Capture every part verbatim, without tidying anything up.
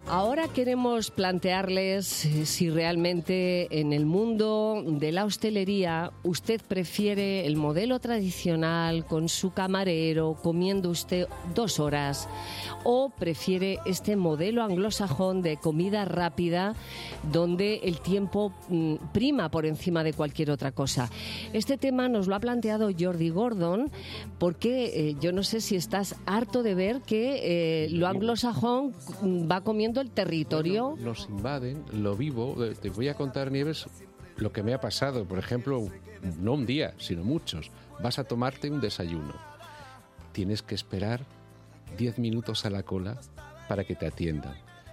Ahora queremos plantearles si realmente en el mundo de la hostelería usted prefiere el modelo tradicional con su camarero comiendo usted dos horas o prefiere este modelo anglosajón de comida rápida donde el tiempo mm, prima por encima de cualquier otra cosa. Este tema nos lo ha planteado Jordi Gordon porque eh, yo no sé si estás harto de ver que eh, lo anglosajón va comiendo el territorio. Bueno, nos invaden, lo vivo. Te voy a contar, Nieves, lo que me ha pasado. Por ejemplo, no un día, sino muchos. Vas a tomarte un desayuno. Tienes que esperar diez minutos a la cola para que te atiendan.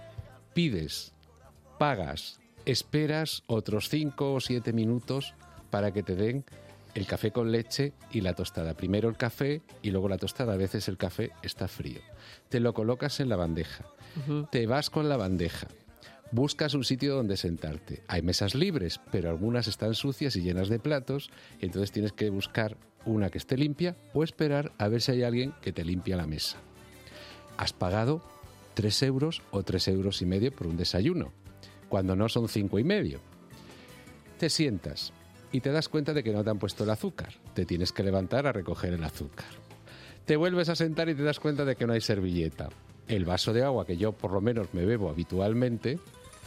Pides, pagas, esperas otros cinco o siete minutos para que te den el café con leche y la tostada. Primero el café y luego la tostada. A veces el café está frío. Te lo colocas en la bandeja. Uh-huh. Te vas con la bandeja. Buscas un sitio donde sentarte. Hay mesas libres, pero algunas están sucias y llenas de platos. Y entonces tienes que buscar una que esté limpia o esperar a ver si hay alguien que te limpia la mesa. Has pagado tres euros o tres euros y medio por un desayuno, cuando no son cinco y medio. Te sientas y te das cuenta de que no te han puesto el azúcar. Te tienes que levantar a recoger el azúcar. Te vuelves a sentar y te das cuenta de que no hay servilleta. El vaso de agua que yo por lo menos me bebo habitualmente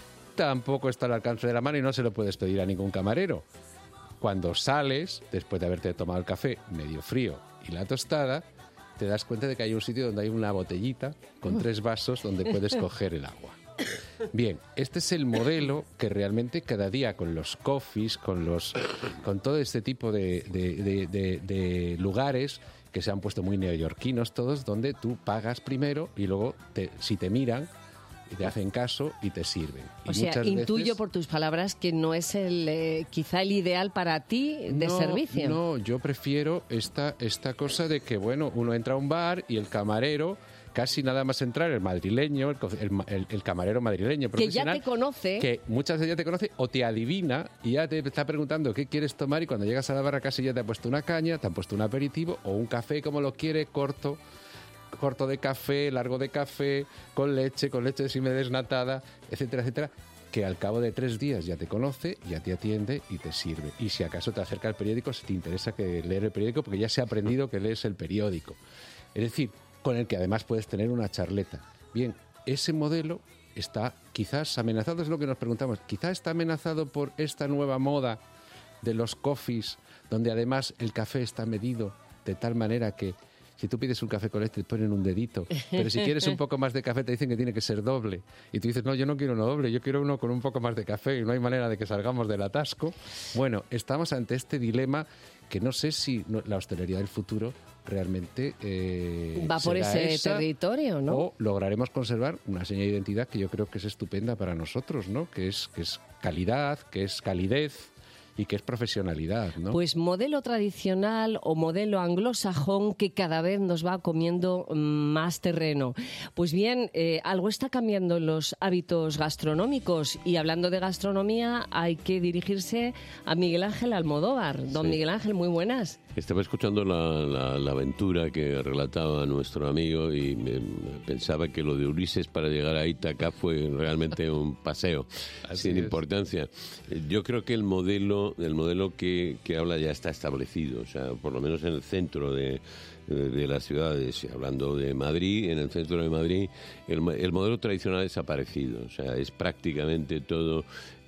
tampoco está al alcance de la mano y no se lo puedes pedir a ningún camarero. Cuando sales, después de haberte tomado el café medio frío y la tostada, te das cuenta de que hay un sitio donde hay una botellita con tres vasos donde puedes coger el agua. Bien, este es el modelo que realmente cada día con los coffees, con los, con todo este tipo de, de, de, de, de lugares que se han puesto muy neoyorquinos todos, donde tú pagas primero y luego, te, si te miran, te hacen caso y te sirven. Y o sea, muchas intuyo veces, por tus palabras que no es el eh, quizá el ideal para ti de no, servicio. No, yo prefiero esta, esta cosa de que, bueno, uno entra a un bar y el camarero, casi nada más entrar, el madrileño, el, el, el camarero madrileño profesional, que ya te conoce, que muchas veces ya te conoce o te adivina y ya te está preguntando qué quieres tomar y cuando llegas a la barra casi ya te ha puesto una caña, te han puesto un aperitivo o un café como lo quiere, corto, corto de café, largo de café, con leche, con leche semidesnatada, etcétera, etcétera, que al cabo de tres días ya te conoce, ya te atiende y te sirve. Y si acaso te acerca el periódico, si te interesa que leer el periódico, porque ya se ha aprendido que lees el periódico. Es decir, con el que además puedes tener una charleta. Bien, ese modelo está quizás amenazado, es lo que nos preguntamos, quizás está amenazado por esta nueva moda de los coffees, donde además el café está medido de tal manera que si tú pides un café con leche te ponen un dedito, pero si quieres un poco más de café te dicen que tiene que ser doble. Y tú dices, no, yo no quiero uno doble, yo quiero uno con un poco más de café y no hay manera de que salgamos del atasco. Bueno, estamos ante este dilema que no sé si la hostelería del futuro realmente eh, va por ese esa, territorio, ¿no? O lograremos conservar una señal de identidad que yo creo que es estupenda para nosotros, ¿no? Que es, que es calidad, que es calidez y que es profesionalidad, ¿no? Pues modelo tradicional o modelo anglosajón que cada vez nos va comiendo más terreno. Pues bien, eh, algo está cambiando en los hábitos gastronómicos y hablando de gastronomía hay que dirigirse a Miguel Ángel Almodóvar. Don sí. Miguel Ángel, muy buenas. Estaba escuchando la, la, la aventura que relataba nuestro amigo y me, pensaba que lo de Ulises para llegar a Ítaca fue realmente un paseo sin es. importancia. Yo creo que el modelo, el modelo que, que habla ya está establecido, o sea, por lo menos en el centro de, de, de las ciudades, hablando de Madrid, en el centro de Madrid, el, el modelo tradicional ha desaparecido, o sea, es prácticamente todo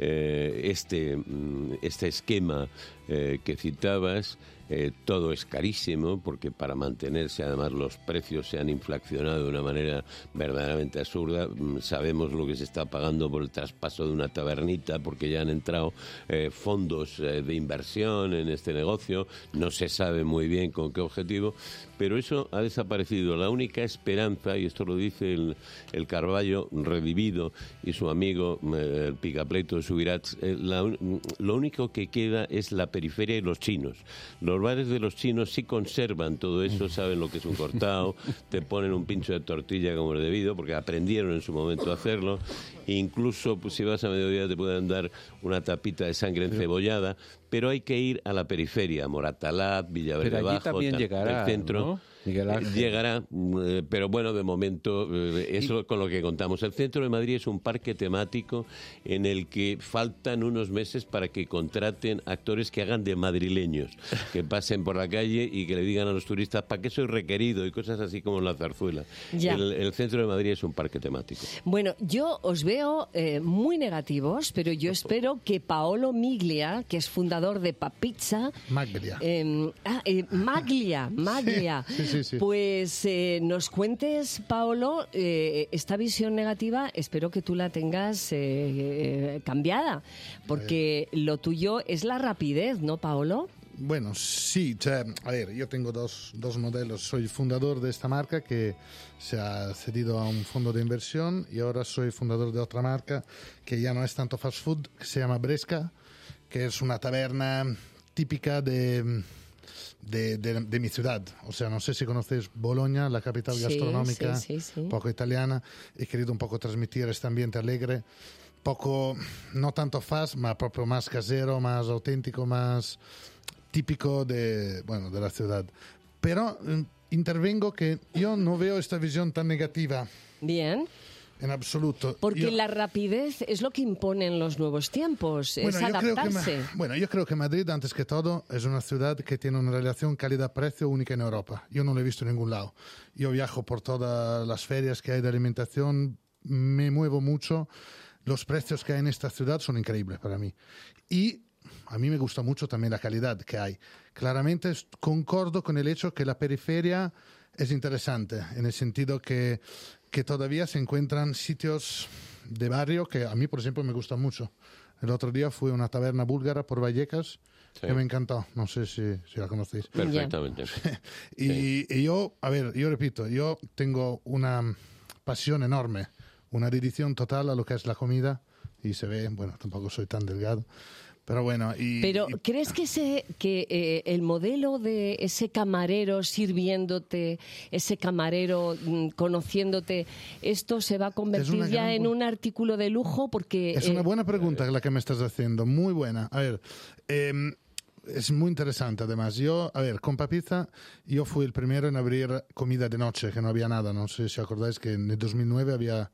eh, este, este esquema eh, que citabas. Eh, todo es carísimo porque para mantenerse además los precios se han inflacionado de una manera verdaderamente absurda. Sabemos lo que se está pagando por el traspaso de una tabernita porque ya han entrado eh, fondos eh, de inversión en este negocio, no se sabe muy bien con qué objetivo, pero eso ha desaparecido. La única esperanza, y esto lo dice el, el Carballo revivido y su amigo eh, el Picapleito Subirats, eh, la, lo único que queda es la periferia y los chinos. Los bares de los chinos sí conservan todo eso, saben lo que es un cortado, te ponen un pincho de tortilla como es debido, porque aprendieron en su momento a hacerlo. E incluso pues, si vas a mediodía te pueden dar una tapita de sangre encebollada, pero hay que ir a la periferia, Moratalaz, Villaverde Bajo, también tal, llegará, el centro. ¿no? Miguel Ángel. Llegará, eh, pero bueno, de momento, eh, eso y... con lo que contamos. El centro de Madrid es un parque temático en el que faltan unos meses para que contraten actores que hagan de madrileños, que pasen por la calle y que le digan a los turistas ¿para qué soy requerido? Y cosas así como en la zarzuela. El, el centro de Madrid es un parque temático. Bueno, yo os veo eh, muy negativos, pero yo espero que Paolo Miglia, que es fundador de Papizza... Maglia. Eh, ah, eh, Maglia, Maglia. Sí, sí, sí. Pues eh, nos cuentes, Paolo, eh, esta visión negativa, espero que tú la tengas eh, eh, cambiada, porque lo tuyo es la rapidez, ¿no, Paolo? Bueno, sí, cioè, a ver, yo tengo dos, dos modelos. Soy fundador de esta marca que se ha cedido a un fondo de inversión y ahora soy fundador de otra marca que ya no es tanto fast food, que se llama Bresca, que es una taberna típica de, de, de, de mi ciudad. O sea, no sé si conocéis Bologna, la capital sí, gastronómica, sí, sí, sí. poco italiana. He querido un poco transmitir este ambiente alegre, poco, no tanto fast, ma proprio más casero, más auténtico, más... típico de, bueno, de la ciudad. Pero eh, intervengo que yo no veo esta visión tan negativa. Bien. En absoluto. Porque yo, la rapidez es lo que imponen los nuevos tiempos, bueno, es adaptarse. Creo que, bueno, yo creo que Madrid, antes que todo, es una ciudad que tiene una relación calidad-precio única en Europa. Yo no lo he visto en ningún lado. Yo viajo por todas las ferias que hay de alimentación, me muevo mucho. Los precios que hay en esta ciudad son increíbles para mí. Y a mí me gusta mucho también la calidad que hay. Claramente concordo con el hecho que la periferia es interesante, en el sentido que, que todavía se encuentran sitios de barrio que a mí, por ejemplo, me gustan mucho. El otro día fui a una taberna búlgara por Vallecas, sí, que me encantó. No sé si, si la conocéis. Perfectamente. y, sí. y yo, a ver, yo repito, yo tengo una pasión enorme, una dedicación total a lo que es la comida, y se ve, bueno, tampoco soy tan delgado. Pero bueno, y, Pero y... ¿crees que, ese, que eh, el modelo de ese camarero sirviéndote, ese camarero mm, conociéndote, esto se va a convertir ya gran... en un artículo de lujo? Porque es eh... una buena pregunta la que me estás haciendo, muy buena. A ver, eh, es muy interesante además. Yo, a ver, con Papizza, yo fui el primero en abrir comida de noche, que no había nada. No sé si acordáis que en el dos mil nueve había...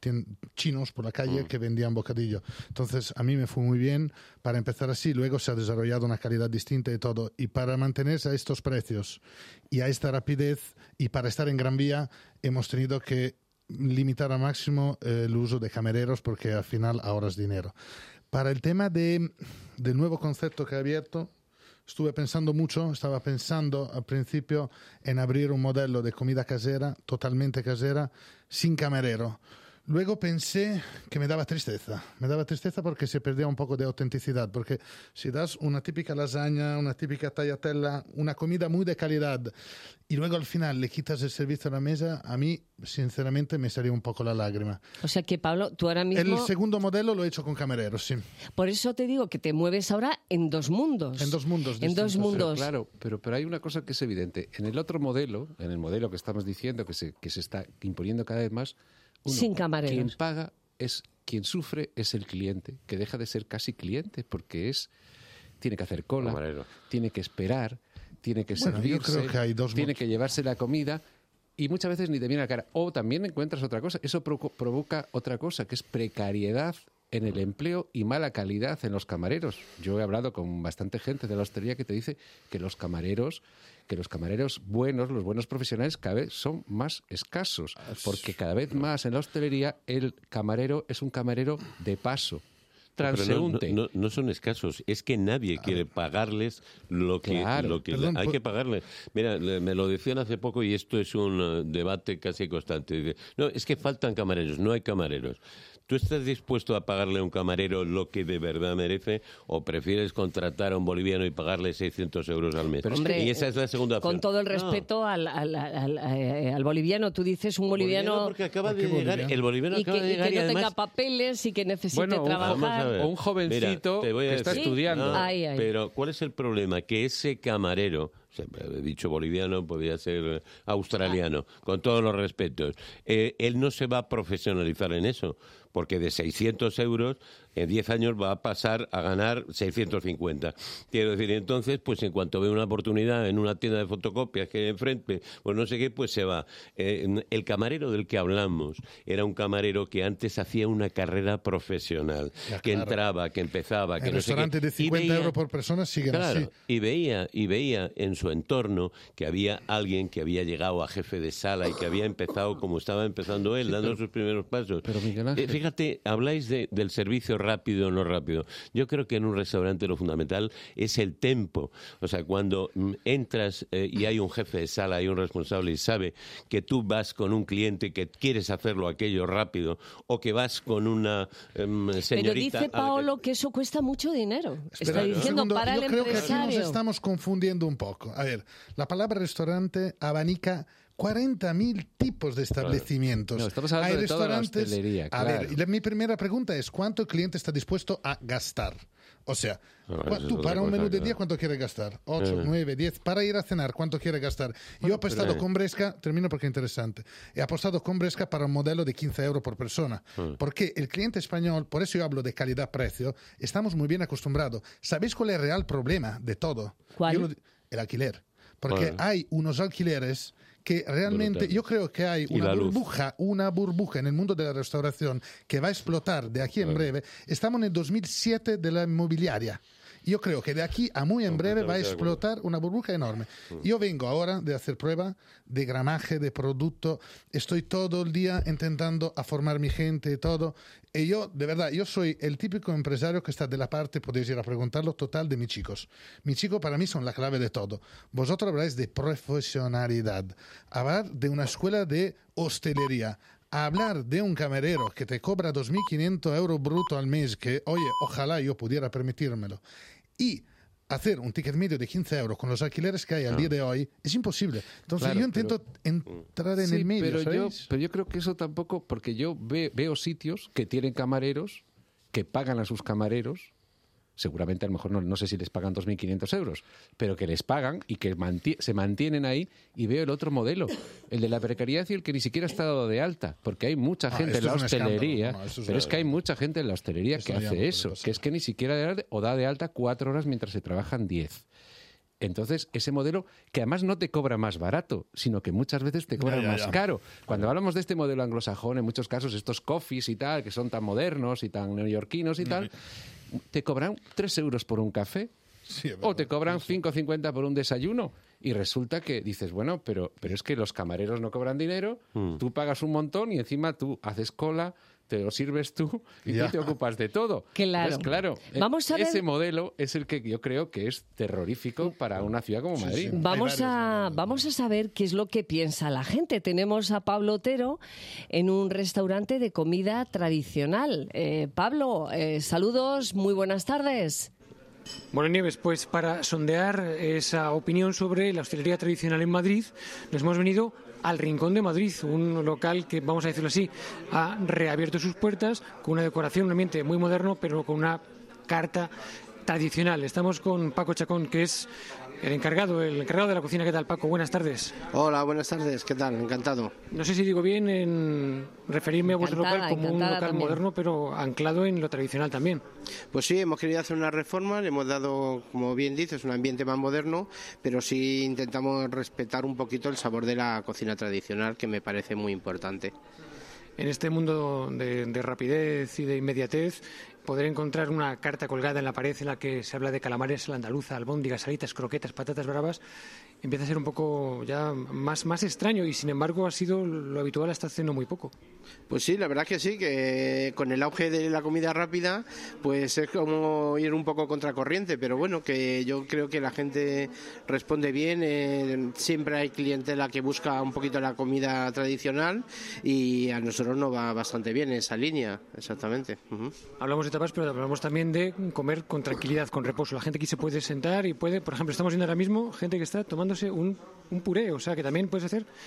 chinos por la calle mm. que vendían bocadillo. Entonces a mí me fue muy bien para empezar así, luego se ha desarrollado una calidad distinta y todo, y para mantenerse a estos precios y a esta rapidez y para estar en Gran Vía hemos tenido que limitar al máximo eh, el uso de camareros porque al final ahorras dinero. Para el tema de, del nuevo concepto que he abierto, estuve pensando mucho, estaba pensando al principio en abrir un modelo de comida casera, totalmente casera, sin camarero. Luego pensé que me daba tristeza, me daba tristeza porque se perdía un poco de autenticidad, porque si das una típica lasaña, una típica tagliatella, una comida muy de calidad y luego al final le quitas el servicio a la mesa, a mí sinceramente me salía un poco la lágrima. O sea que, Pablo, tú ahora mismo... El segundo modelo lo he hecho con camareros, sí. Por eso te digo que te mueves ahora en dos mundos. En dos mundos. En dos mundos. Pero, claro, pero, pero hay una cosa que es evidente. En el otro modelo, en el modelo que estamos diciendo, que se, que se está imponiendo cada vez más, uno, sin camareros. Quien paga es quien sufre es el cliente, que deja de ser casi cliente porque es tiene que hacer cola, camarero. Tiene que esperar, tiene que bueno, servirse, yo creo que hay dos tiene modos. que llevarse la comida y muchas veces ni te viene a la cara. O también encuentras otra cosa, eso pro- provoca otra cosa, que es precariedad en el empleo y mala calidad en los camareros. Yo he hablado con bastante gente de la hostelería que te dice que los camareros que los camareros buenos, los buenos profesionales, cada vez son más escasos, porque cada vez más en la hostelería el camarero es un camarero de paso, transeúnte. No, no, no, no son escasos, es que nadie quiere pagarles lo que, claro. lo que Perdón, hay por... que pagarles. Mira, me lo decían hace poco y esto es un uh, debate casi constante. No, es que faltan camareros, no hay camareros. ¿Tú estás dispuesto a pagarle a un camarero lo que de verdad merece o prefieres contratar a un boliviano y pagarle seiscientos euros al mes? Pero hombre, y esa es la segunda opción. Con todo el respeto no. al, al, al, al, al boliviano, tú dices un boliviano... boliviano porque acaba de llegar, boliviano? el boliviano y acaba que, de llegar y que no y además... tenga papeles y que necesite bueno, trabajar. O un jovencito Mira, que está decir, estudiando. No, ay, ay. Pero ¿cuál es el problema? Que ese camarero... he dicho boliviano, podría ser australiano, con todos los respetos. Eh, él no se va a profesionalizar en eso, porque de seiscientos euros en diez años va a pasar a ganar seiscientos cincuenta. Quiero decir, entonces, pues en cuanto ve una oportunidad en una tienda de fotocopias que hay enfrente, pues no sé qué, pues se va. Eh, el camarero del que hablamos era un camarero que antes hacía una carrera profesional, ya, que claro. entraba, que empezaba, que el no sé qué. restaurante de cincuenta veía, euros por persona siguen claro, así. Y veía, y veía en su entorno que había alguien que había llegado a jefe de sala y que había empezado como estaba empezando él, sí, dando pero, sus primeros pasos. Pero Miguel Ángel... eh, fíjate, habláis de, del servicio rápido o no rápido. Yo creo que en un restaurante lo fundamental es el tempo. O sea, cuando mm, entras eh, y hay un jefe de sala, hay un responsable y sabe que tú vas con un cliente que quieres hacerlo aquello rápido o que vas con una um, señorita... Pero dice Paolo que... que eso cuesta mucho dinero. Espera, Está diciendo segundo, para yo el creo empresario. que aquí nos estamos confundiendo un poco. A ver, la palabra restaurante abanica cuarenta mil tipos de establecimientos. No, estamos hablando Hay de toda la restaurantes. hostelería, claro. A ver, y la, mi primera pregunta es: ¿cuánto el cliente está dispuesto a gastar? O sea, no, tú para un menú de día, ¿cuánto quieres gastar? ocho, nueve, diez. Para ir a cenar, ¿cuánto quieres gastar? Yo he apostado pero... con Bresca, termino porque es interesante, he apostado con Bresca para un modelo de quince euros por persona. Porque el cliente español, por eso yo hablo de calidad-precio, estamos muy bien acostumbrados. ¿Sabéis cuál es el real problema de todo? ¿Cuál? Yo lo, el alquiler. Porque bueno. hay unos alquileres que realmente, brutal. Yo creo que hay una burbuja, una burbuja en el mundo de la restauración que va a explotar de aquí en bueno. breve. Estamos en el dos mil siete de la inmobiliaria. Yo creo que de aquí a muy en breve va a explotar una burbuja enorme. Yo vengo ahora de hacer prueba de gramaje, de producto. Estoy todo el día intentando a formar mi gente y todo. Y yo, de verdad, yo soy el típico empresario que está de la parte, podéis ir a preguntarlo, total de mis chicos. Mis chicos para mí son la clave de todo. Vosotros habláis de profesionalidad, hablar de una escuela de hostelería, hablar de un camarero que te cobra dos mil quinientos euros bruto al mes, que, oye, ojalá yo pudiera permitírmelo, y hacer un ticket medio de quince euros con los alquileres que hay al ah. día de hoy, es imposible. Entonces claro, yo intento pero, entrar en sí, el medio, pero ¿sabéis? yo, pero yo creo que eso tampoco, porque yo ve, veo sitios que tienen camareros, que pagan a sus camareros, seguramente a lo mejor no, no sé si les pagan dos mil quinientos euros, pero que les pagan y que manti- se mantienen ahí, y veo el otro modelo, el de la precariedad y el que ni siquiera está dado de alta, porque hay mucha gente ah, en la hostelería, no, es pero es que hay mucha gente en la hostelería que hace eso, que es que ni siquiera de alta, o da de alta cuatro horas mientras se trabajan diez. Entonces, ese modelo que además no te cobra más barato, sino que muchas veces te cobra ya, ya, más ya. caro. Cuando hablamos de este modelo anglosajón, en muchos casos estos coffees y tal, que son tan modernos y tan neoyorquinos y no, tal, te cobran tres euros por un café, sí, o te cobran cinco cincuenta por un desayuno. Y resulta que dices, bueno, pero, pero es que los camareros no cobran dinero, mm. tú pagas un montón y encima tú haces cola, te lo sirves tú y ya. tú te ocupas de todo. Claro. Entonces, claro, Vamos a ver... ese modelo es el que yo creo que es terrorífico para una ciudad como Madrid. Sí, sí. Vamos a, vamos a saber qué es lo que piensa la gente. Tenemos a Pablo Otero en un restaurante de comida tradicional. Eh, Pablo, eh, saludos, muy buenas tardes. Bueno, Nieves, pues para sondear esa opinión sobre la hostelería tradicional en Madrid, nos hemos venido al Rincón de Madrid, un local que, vamos a decirlo así, ha reabierto sus puertas con una decoración, un ambiente muy moderno, pero con una carta tradicional. Estamos con Paco Chacón, que es el encargado, el encargado de la cocina. ¿Qué tal, Paco? Buenas tardes. Hola, buenas tardes. ¿Qué tal? Encantado. No sé si digo bien en referirme a vuestro local como un local también. moderno, pero anclado en lo tradicional también. Pues sí, hemos querido hacer una reforma, le hemos dado, como bien dices, un ambiente más moderno, pero sí intentamos respetar un poquito el sabor de la cocina tradicional, que me parece muy importante. En este mundo de, de rapidez y de inmediatez, poder encontrar una carta colgada en la pared en la que se habla de calamares a la andaluza, albóndigas, salitas, croquetas, patatas bravas, empieza a ser un poco ya más, más extraño, y sin embargo ha sido lo habitual hasta hace no muy poco. Pues sí, la verdad que sí, que con el auge de la comida rápida, pues es como ir un poco contracorriente, pero bueno, que yo creo que la gente responde bien, eh, siempre hay clientela que busca un poquito la comida tradicional, y a nosotros nos va bastante bien esa línea, exactamente. Uh-huh. Hablamos de tapas, pero hablamos también de comer con tranquilidad, con reposo. La gente aquí se puede sentar y puede, por ejemplo, estamos viendo ahora mismo gente que está tomándose un, un puré, o sea que también puedes hacer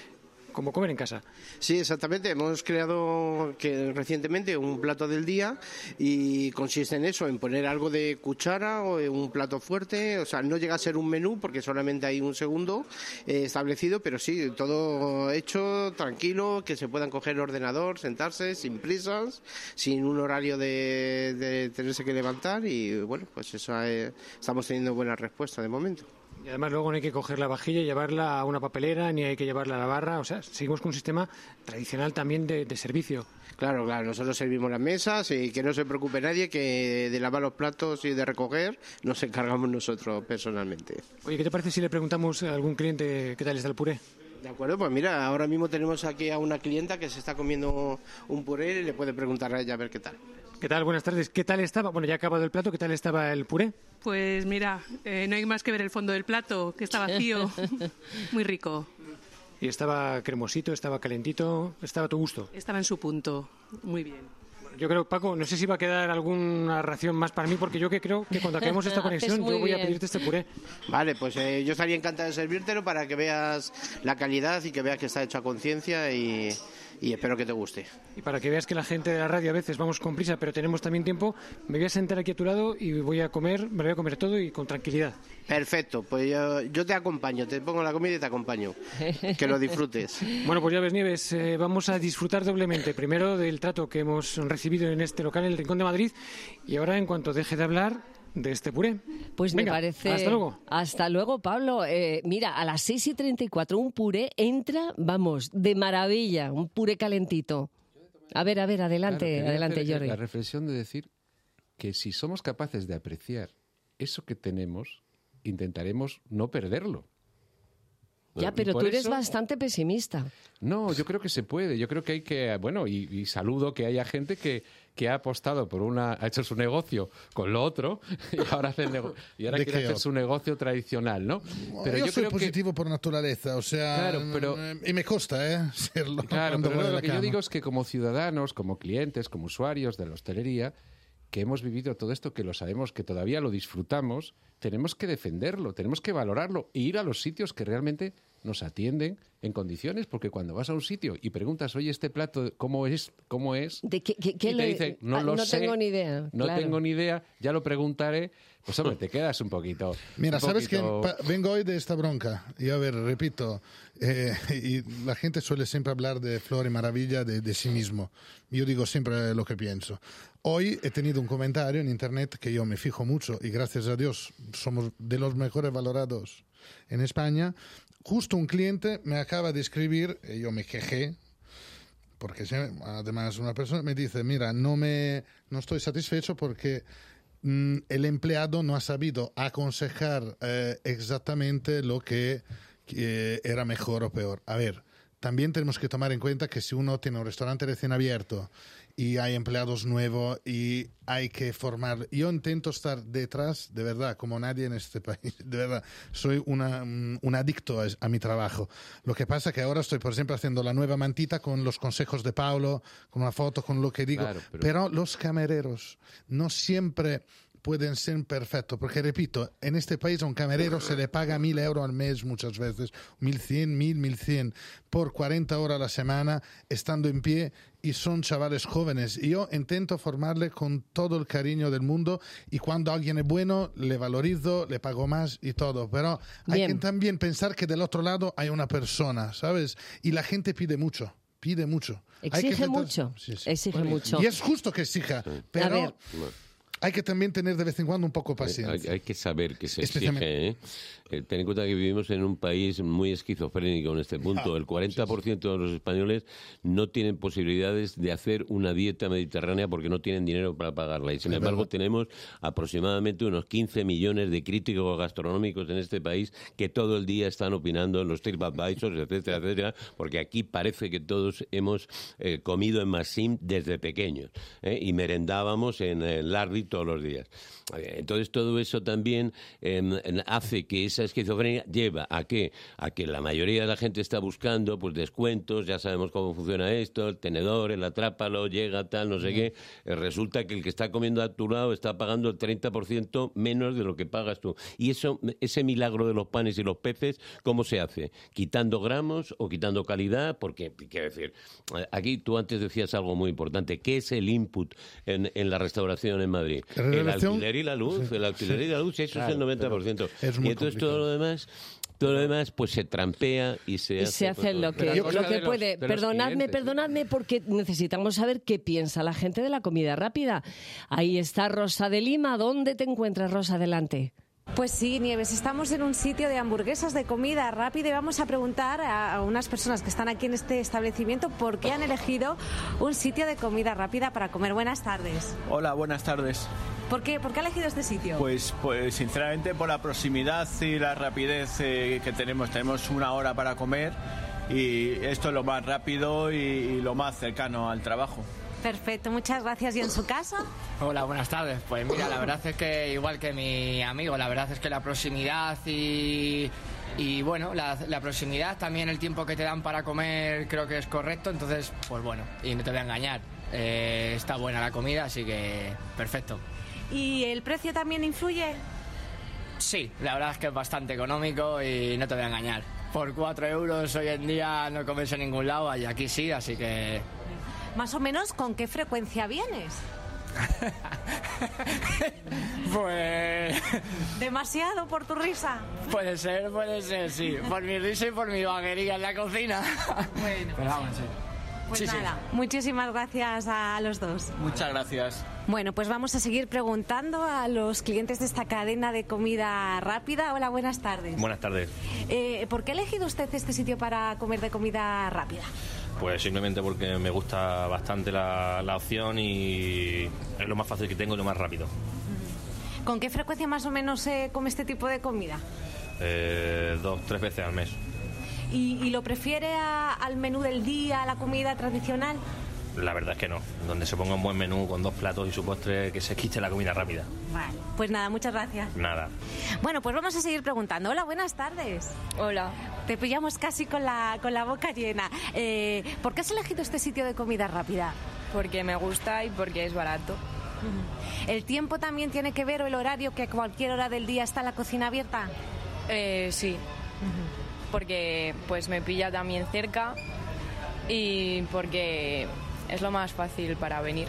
como comer en casa. Sí, exactamente. Hemos creado que recientemente un plato del día y consiste en eso, en poner algo de cuchara o en un plato fuerte. O sea, no llega a ser un menú porque solamente hay un segundo eh, establecido, pero sí, todo hecho, tranquilo, que se puedan coger el ordenador, sentarse, sin prisas, sin un horario de, de tenerse que levantar y bueno, pues eso eh, estamos teniendo buena respuesta de momento. Y además luego no hay que coger la vajilla y llevarla a una papelera, ni hay que llevarla a la barra. O sea, seguimos con un sistema tradicional también de, de servicio. Claro, claro, nosotros servimos las mesas y que no se preocupe nadie, que de lavar los platos y de recoger nos encargamos nosotros personalmente. Oye, ¿qué te parece si le preguntamos a algún cliente qué tal está el puré? De acuerdo, pues mira, ahora mismo tenemos aquí a una clienta que se está comiendo un puré y le puede preguntar a ella a ver qué tal. ¿Qué tal? Buenas tardes. ¿Qué tal estaba? Bueno, ya ha acabado el plato. ¿Qué tal estaba el puré? Pues mira, eh, no hay más que ver el fondo del plato, que está vacío. Muy rico. Y estaba cremosito, estaba calentito, estaba a tu gusto. Estaba en su punto. Muy bien. Yo creo, Paco, no sé si va a quedar alguna ración más para mí, porque yo que creo que cuando acabemos esta conexión yo voy a pedirte este puré. Vale, pues eh, yo estaría encantado de servírtelo para que veas la calidad y que veas que está hecho a conciencia y, y espero que te guste. Y para que veas que la gente de la radio a veces vamos con prisa, pero tenemos también tiempo, me voy a sentar aquí a tu lado y voy a comer, me lo voy a comer todo y con tranquilidad. Perfecto, pues yo, yo te acompaño, te pongo la comida y te acompaño. Que lo disfrutes. Bueno, pues ya ves, Nieves, eh, vamos a disfrutar doblemente. Primero del trato que hemos recibido en este local, en el Rincón de Madrid, y ahora, en cuanto deje de hablar, de este puré. Pues Venga, me parece... hasta luego. Hasta luego, Pablo. Eh, mira, a las seis y treinta y cuatro un puré entra, vamos, de maravilla, un puré calentito. A ver, a ver, adelante, Claro, adelante, hacer Jordi. La reflexión de decir que si somos capaces de apreciar eso que tenemos, intentaremos no perderlo. Ya, Y pero por tú eres eso- bastante pesimista. No, yo creo que se puede. Yo creo que hay que, bueno, y, y saludo que haya gente que, que ha apostado por una, ha hecho su negocio con lo otro y ahora hace el nego- y ahora ¿De quiere qué hacer otro? su negocio tradicional, ¿no? Pero yo, soy positivo por naturaleza, o sea, Claro, pero- y me cuesta, ¿eh? Serlo. Claro, cuando pero voy no, a lo la que yo cama. digo es que como ciudadanos, como clientes, como usuarios de la hostelería, que hemos vivido todo esto, que lo sabemos, que todavía lo disfrutamos, tenemos que defenderlo, tenemos que valorarlo e ir a los sitios que realmente nos atienden en condiciones, porque cuando vas a un sitio y preguntas, oye, este plato, ¿cómo es? ¿Cómo es? ¿De qué, qué- qué y te le- dicen, no Ah, lo no sé, tengo ni idea. no claro. tengo ni idea, ya lo preguntaré, pues hombre, te quedas un poquito... Mira, un sabes que poquito- vengo hoy de esta bronca. Y a ver, repito, eh, y la gente suele siempre hablar de flor y maravilla de, de sí mismo. Yo digo siempre lo que pienso. Hoy he tenido un comentario en internet que yo me fijo mucho y gracias a Dios somos de los mejores valorados en España. Justo un cliente me acaba de escribir, y yo me quejé, porque se- además una persona me dice, mira, no, me, no estoy satisfecho porque mm, el empleado no ha sabido aconsejar eh, exactamente lo que, que era mejor o peor. A ver, también tenemos que tomar en cuenta que si uno tiene un restaurante recién abierto y hay empleados nuevos y hay que formar... Yo intento estar detrás, de verdad, como nadie en este país, de verdad. Soy una, un adicto a, a mi trabajo. Lo que pasa que ahora estoy, por ejemplo, haciendo la nueva mantita con los consejos de Paulo, con una foto, con lo que digo. Claro, pero- pero los camareros no siempre pueden ser perfectos, porque repito, en este país a un camarero se le paga mil euros al mes muchas veces, mil cien, mil, mil cien, por cuarenta horas a la semana, estando en pie, y son chavales jóvenes. Y yo intento formarle con todo el cariño del mundo, y cuando alguien es bueno, le valorizo, le pago más y todo. Pero hay Bien. que también pensar que del otro lado hay una persona, ¿sabes? Y la gente pide mucho. Pide mucho. Hay que Exige intentar- mucho. Sí, sí. Exige mucho. Y es justo que exija, pero A ver. hay que también tener de vez en cuando un poco de Hay, paciencia. hay que saber que se Especialmente- exige, ¿eh? Eh, Ten en cuenta que vivimos en un país muy esquizofrénico en este punto. El cuarenta por ciento de los españoles no tienen posibilidades de hacer una dieta mediterránea porque no tienen dinero para pagarla. Y sin Es embargo verdad. tenemos aproximadamente unos quince millones de críticos gastronómicos en este país que todo el día están opinando en los TripAdvisors, etcétera, etcétera, porque aquí parece que todos hemos eh, comido en Massim desde pequeños, ¿eh? Y merendábamos en el Larry todos los días. Entonces todo eso también eh, hace que esa esquizofrenia lleva a que a que la mayoría de la gente está buscando pues descuentos, ya sabemos cómo funciona esto, el tenedor, el atrápalo, llega tal, no sé qué. Eh, resulta que el que está comiendo a tu lado está pagando el treinta por ciento menos de lo que pagas tú. Y eso, ese milagro de los panes y los peces, ¿cómo se hace? ¿Quitando gramos o quitando calidad? Porque, quiero decir, aquí tú antes decías algo muy importante. ¿Qué es el input en, en la restauración en Madrid? El alquiler y la luz. Sí, el alquiler sí. y la luz, eso claro, es el noventa por ciento. Es muy y entonces complicado. todo lo demás... Todo lo demás pues se trampea y se y hace, se hace lo que, lo que puede. Los, perdonadme, clientes, perdonadme, porque necesitamos saber qué piensa la gente de la comida rápida. Ahí está Rosa de Lima. ¿Dónde te encuentras, Rosa? Adelante. Pues sí, Nieves, estamos en un sitio de hamburguesas de comida rápida y vamos a preguntar a, a unas personas que están aquí en este establecimiento por qué han elegido un sitio de comida rápida para comer. Buenas tardes. Hola, buenas tardes. ¿Por qué, ¿Por qué ha elegido este sitio? Pues, pues sinceramente por la proximidad y la rapidez eh, que tenemos. Tenemos una hora para comer y esto es lo más rápido y, y lo más cercano al trabajo. Perfecto, muchas gracias. ¿Y en su caso? Hola, buenas tardes. Pues mira, la verdad es que igual que mi amigo, la verdad es que la proximidad y... Y bueno, la, la proximidad, también el tiempo que te dan para comer creo que es correcto, entonces, pues bueno, y no te voy a engañar, eh, está buena la comida, así que perfecto. ¿Y el precio también influye? Sí, la verdad es que es bastante económico y no te voy a engañar. Por cuatro euros hoy en día no comes en ningún lado y aquí sí, así que... Más o menos, ¿con qué frecuencia vienes? Pues... ¿Demasiado por tu risa? Puede ser, puede ser, sí. Por mi risa y por mi vaguería en la cocina. Bueno. Pero vamos, sí. Pues sí, nada, sí. Muchísimas gracias a los dos. Muchas gracias. Bueno, pues vamos a seguir preguntando a los clientes de esta cadena de comida rápida. Hola, buenas tardes. Buenas tardes. Eh, ¿Por qué ha elegido usted este sitio para comer de comida rápida? Pues simplemente porque me gusta bastante la, la opción y es lo más fácil que tengo y lo más rápido. ¿Con qué frecuencia más o menos se come este tipo de comida? Eh, dos, tres veces al mes. ¿Y, y lo prefiere a, al menú del día, a la comida tradicional? La verdad es que no. Donde se ponga un buen menú con dos platos y su postre, que se quite la comida rápida. Vale, pues nada, muchas gracias. Nada. Bueno, pues vamos a seguir preguntando. Hola, buenas tardes. Hola. Te pillamos casi con la, con la boca llena. Eh, ¿Por qué has elegido este sitio de comida rápida? Porque me gusta y porque es barato. ¿El tiempo también tiene que ver o el horario, que a cualquier hora del día está la cocina abierta? Eh, sí. Uh-huh. Porque pues me pilla también cerca y porque es lo más fácil para venir.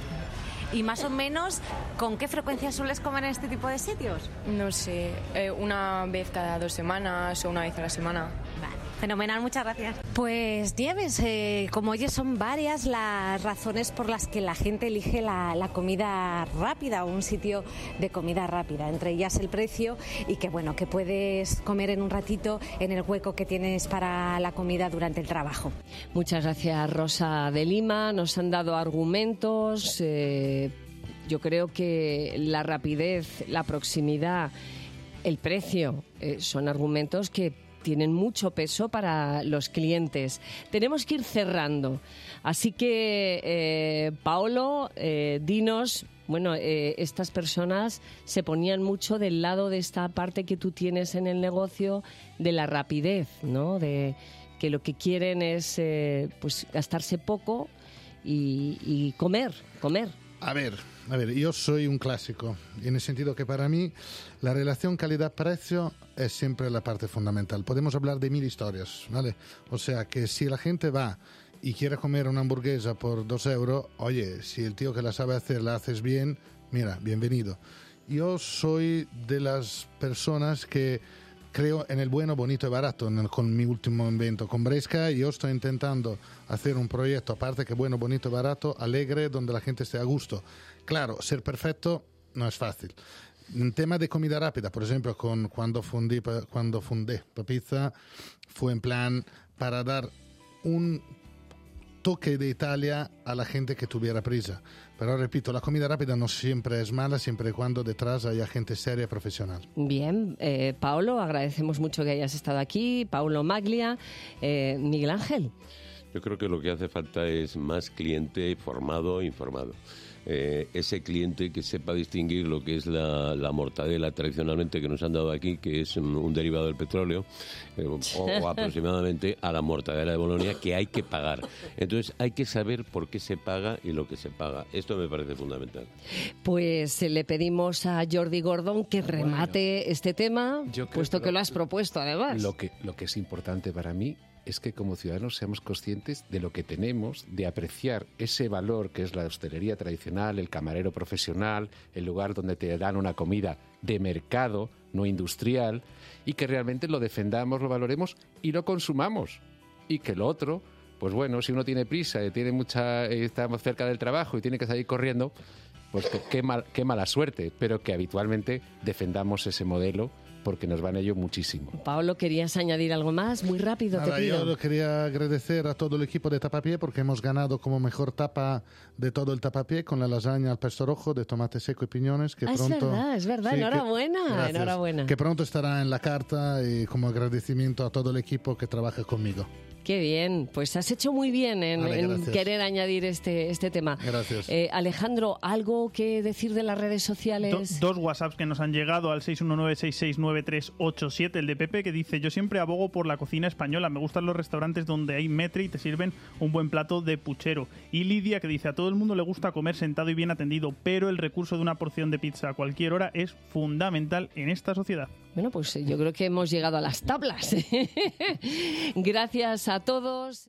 ¿Y más o menos con qué frecuencia sueles comer en este tipo de sitios? No sé, eh, una vez cada dos semanas o una vez a la semana. Vale, fenomenal, muchas gracias. Pues Nieves, eh, como oyes, son varias las razones por las que la gente elige la, la comida rápida o un sitio de comida rápida, entre ellas el precio y que bueno, que puedes comer en un ratito en el hueco que tienes para la comida durante el trabajo. Muchas gracias, Rosa de Lima. Nos han dado argumentos. Eh, yo creo que la rapidez, la proximidad, el precio eh, son argumentos que tienen mucho peso para los clientes. Tenemos que ir cerrando. Así que, eh, Paolo, eh, dinos, bueno, eh, estas personas se ponían mucho del lado de esta parte que tú tienes en el negocio de la rapidez, ¿no? De que lo que quieren es eh, pues gastarse poco y, y comer, comer. A ver, a ver, yo soy un clásico, en el sentido que para mí la relación calidad-precio es siempre la parte fundamental. Podemos hablar de mil historias, ¿vale? O sea, que si la gente va y quiere comer una hamburguesa por dos euros, oye, si el tío que la sabe hacer la haces bien, mira, bienvenido. Yo soy de las personas que creo en el bueno, bonito y barato. En el, con mi último invento con Bresca, yo estoy intentando hacer un proyecto, aparte que bueno, bonito y barato, alegre, donde la gente esté a gusto. Claro, ser perfecto no es fácil. En tema de comida rápida, por ejemplo, con, cuando, fundí, cuando fundé Papizza, fue en plan para dar un toque de Italia a la gente que tuviera prisa. Pero repito, la comida rápida no siempre es mala, siempre y cuando detrás haya gente seria y profesional. Bien, eh, Paolo, agradecemos mucho que hayas estado aquí. Paolo Maglia, eh, Miguel Ángel. Yo creo que lo que hace falta es más cliente formado e informado. eh, ese cliente que sepa distinguir lo que es la, la mortadela tradicionalmente que nos han dado aquí, que es un, un derivado del petróleo, eh, o, o aproximadamente a la mortadela de Bolonia, que hay que pagar. Entonces hay que saber por qué se paga y lo que se paga. Esto me parece fundamental. Pues eh, le pedimos a Jordi Gordon que remate bueno, este tema, puesto que lo, que lo has propuesto además. Lo que, lo que es importante para mí es que como ciudadanos seamos conscientes de lo que tenemos, de apreciar ese valor que es la hostelería tradicional, el camarero profesional, el lugar donde te dan una comida de mercado, no industrial, y que realmente lo defendamos, lo valoremos y lo consumamos. Y que lo otro, pues bueno, si uno tiene prisa y tiene mucha, estamos cerca del trabajo y tiene que salir corriendo, pues qué, mal, qué mala suerte, pero que habitualmente defendamos ese modelo porque nos va en ello muchísimo. Pablo, ¿querías añadir algo más? Muy rápido, Nada, te pido. Yo quería agradecer a todo el equipo de Tapapié porque hemos ganado como mejor tapa de todo el Tapapié con la lasaña al pesto rojo de tomate seco y piñones. Que ah, pronto, es verdad, es verdad. Sí, enhorabuena, que, enhorabuena. Que pronto estará en la carta y como agradecimiento a todo el equipo que trabaja conmigo. Qué bien, pues has hecho muy bien en, vale, en querer añadir este, este tema. Gracias. Eh, Alejandro, ¿algo que decir de las redes sociales? Do, dos WhatsApps que nos han llegado al seis uno nueve, seis seis nueve tres ocho siete, el de Pepe, que dice: yo siempre abogo por la cocina española, me gustan los restaurantes donde hay metre y te sirven un buen plato de puchero. Y Lidia, que dice: a todo el mundo le gusta comer sentado y bien atendido, pero el recurso de una porción de pizza a cualquier hora es fundamental en esta sociedad. Bueno, pues yo creo que hemos llegado a las tablas. Gracias a todos.